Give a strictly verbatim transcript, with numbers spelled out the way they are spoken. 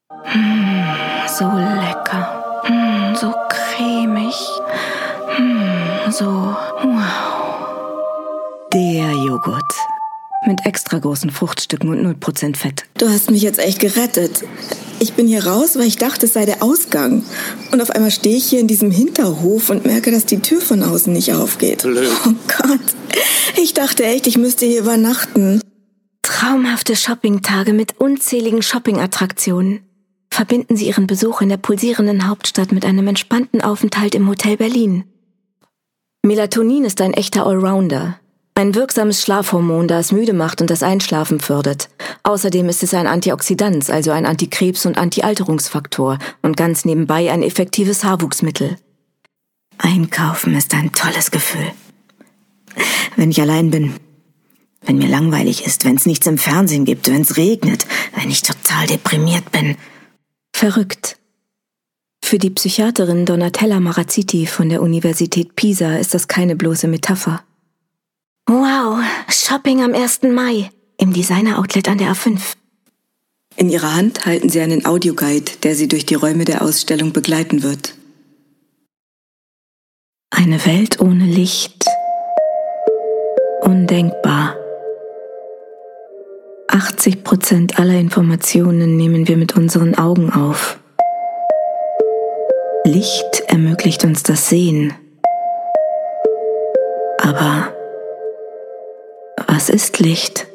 Mmh, so lecker. Mmh, so cremig. Mmh, so wow. Der Joghurt. Mit extra großen Fruchtstücken und null Prozent Fett. Du hast mich jetzt echt gerettet. Ich bin hier raus, weil ich dachte, es sei der Ausgang. Und auf einmal stehe ich hier in diesem Hinterhof und merke, dass die Tür von außen nicht aufgeht. Blöd. Oh Gott. Ich dachte echt, ich müsste hier übernachten. Traumhafte Shoppingtage mit unzähligen Shoppingattraktionen. Verbinden Sie Ihren Besuch in der pulsierenden Hauptstadt mit einem entspannten Aufenthalt im Hotel Berlin. Melatonin ist ein echter Allrounder. Ein wirksames Schlafhormon, das müde macht und das Einschlafen fördert. Außerdem ist es ein Antioxidant, also ein Antikrebs- und Antialterungsfaktor und ganz nebenbei ein effektives Haarwuchsmittel. Einkaufen ist ein tolles Gefühl. Wenn ich allein bin, wenn mir langweilig ist, wenn es nichts im Fernsehen gibt, wenn es regnet, wenn ich total deprimiert bin. Verrückt. Für die Psychiaterin Donatella Marazziti von der Universität Pisa ist das keine bloße Metapher. Wow, Shopping am ersten Mai im Designer-Outlet an der A fünf. In ihrer Hand halten sie einen Audioguide, der sie durch die Räume der Ausstellung begleiten wird. Eine Welt ohne Licht. Undenkbar. achtzig Prozent aller Informationen nehmen wir mit unseren Augen auf. Licht ermöglicht uns das Sehen. Aber was ist Licht?